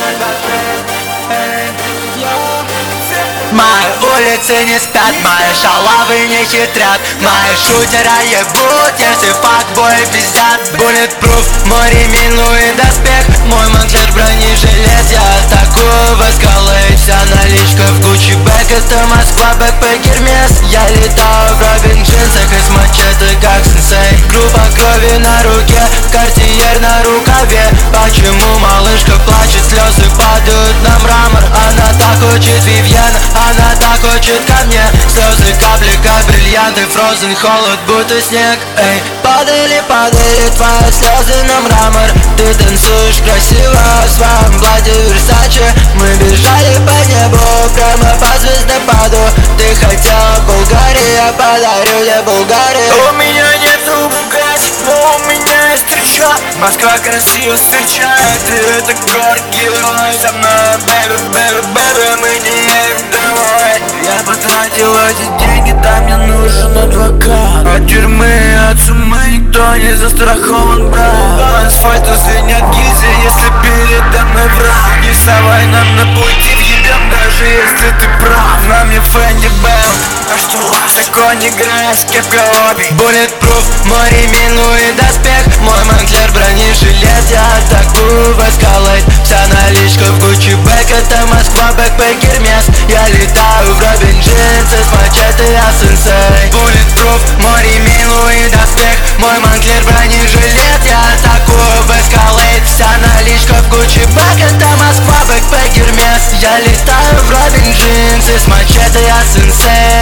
Мои улицы не спят, мои шалавы не хитрят, мои шутера ебут, если факбои пиздят. Bulletproof, мой ремень, Луи доспех, мой манглер бронежилет. Я атакую в Эскалейд, вся наличка в Гуччи бэк. Это Москва, бэкпэк, Гермес. Я летаю в Робин джинсах из мачете, как сенсей. Группа крови на руке, Картьер на рукаве. Почему малышка плачет, слезы падают на мрамор? Она так хочет Вивьена, она так хочет ко мне. Слезы капли, как бриллианты, фрозен холод, будто снег. Эй, падали, падали твои слезы на мрамор. Ты танцуешь красиво в своем платье Версаче. Мы бежали по небу, прямо по звездопаду. Ты хотела Болгарию, я подарю тебе Болгарию. У меня нету Бугатти, но у меня есть встреча. Москва красиво встречает, и это город-герой. Со мной, бэби, бэби, бэби, мы не едем домой. Я потратил эти деньги, там мне нужен адвокат. От тюрьмы, от суммы никто не застрахован, брат. По асфальту звенят гильзы, если передо мной враг. Не вставай нам на пути, въебем, даже если ты прав. На мне Фэнди Белл, а что закон не грязь, кепка обе. Bulletproof, мой ремень, Луи доспех, мой манглер бронежилет. Я атакую в Эскалейд, вся наличка в Гуччи бэк. Это Москва, бэкпэк, Гермес. Я летаю в Робин джинсы с мачете, я сенсей. Bulletproof, мой ремень, Луи доспех, мой манглер бронежилет. Я атакую в Эскалейд, вся наличка в Гуччи бэк. Это Москва, бэкпэк, Гермес. Я летаю в Робин джинсы с мачете, я сенсей.